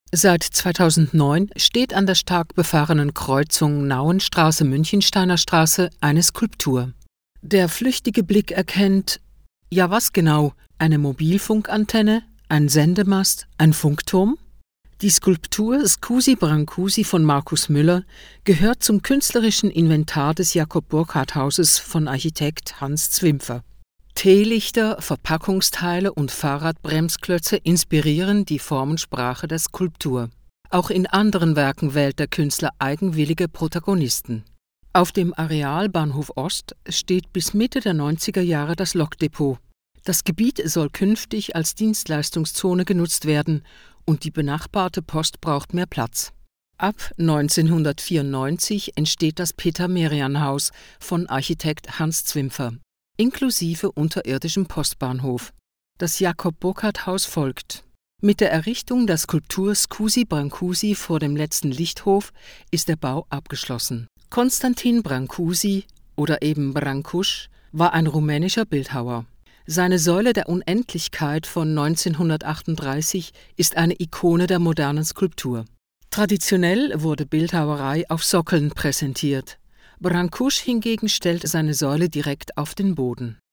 Seit 2009 steht an der stark befahrenen Kreuzung Nauenstraße-Münchensteiner Straße eine Skulptur. Der flüchtige Blick erkennt, ja was genau, eine Mobilfunkantenne, ein Sendemast, ein Funkturm? Die Skulptur Scusi Brancusi von Markus Müller gehört zum künstlerischen Inventar des Jakob-Burckhardt-Hauses von Architekt Hans Zwimpfer. Teelichter, Verpackungsteile und Fahrradbremsklötze inspirieren die Formensprache der Skulptur. Auch in anderen Werken wählt der Künstler eigenwillige Protagonisten. Auf dem Areal Bahnhof Ost steht bis Mitte der 90er Jahre das Lokdepot. Das Gebiet soll künftig als Dienstleistungszone genutzt werden und die benachbarte Post braucht mehr Platz. Ab 1994 entsteht das Peter-Merian-Haus von Architekt Hans Zwimpfer, inklusive unterirdischem Postbahnhof. Das Jakob-Burckhardt-Haus folgt. Mit der Errichtung der Skulptur Scusi Brancusi vor dem letzten Lichthof ist der Bau abgeschlossen. Konstantin Brancusi oder eben Brancuș war ein rumänischer Bildhauer. Seine Säule der Unendlichkeit von 1938 ist eine Ikone der modernen Skulptur. Traditionell wurde Bildhauerei auf Sockeln präsentiert. Brancuș hingegen stellt seine Säule direkt auf den Boden.